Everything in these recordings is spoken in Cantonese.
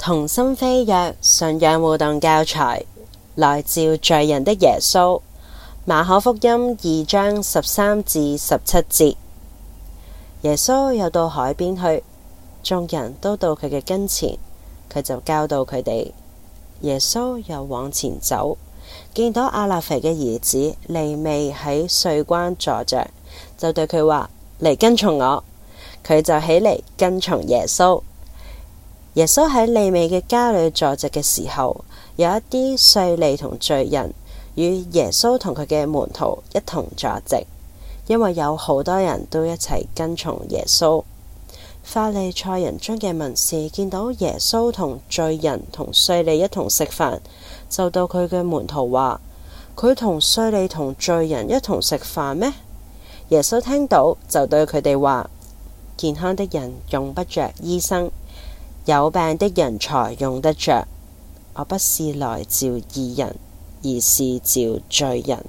童心飛躍信仰互動教材，來召罪人的耶穌。馬可福音2章13至17節。耶穌又到海邊去，眾人都到佢嘅跟前，佢就教導佢哋。耶穌又往前走，見到亞勒腓嘅兒子利未喺稅關坐着，就對佢話：嚟跟從我。佢就起嚟跟從耶穌。耶穌喺利未嘅家裏坐席嘅時候，有一啲稅吏同罪人與耶穌同佢嘅門徒一同坐席，因為有好多人都一齊跟從耶穌。法利賽人中嘅文士見到耶穌同罪人同稅吏一同食飯，就到佢嘅門徒話：佢同稅吏同罪人一同食飯咩？耶穌聽到就對佢哋話：健康的人用不着醫生，有病的人才用得着。我不是來召義人，而是召罪人。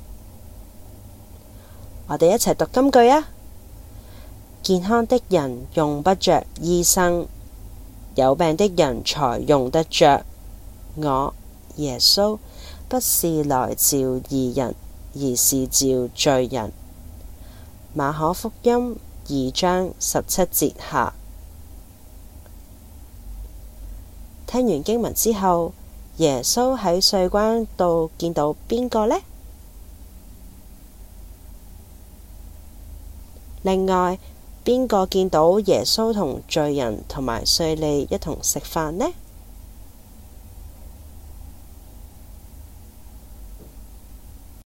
我哋一齊讀金句啊！健康的人用不着醫生，有病的人才用得着。我耶穌不是來召義人，而是召罪人。馬可福音2章17節下。聽完經文之後，耶穌喺稅關度見到邊個呢？另外，邊個見到耶穌同罪人同埋稅吏一同食飯呢？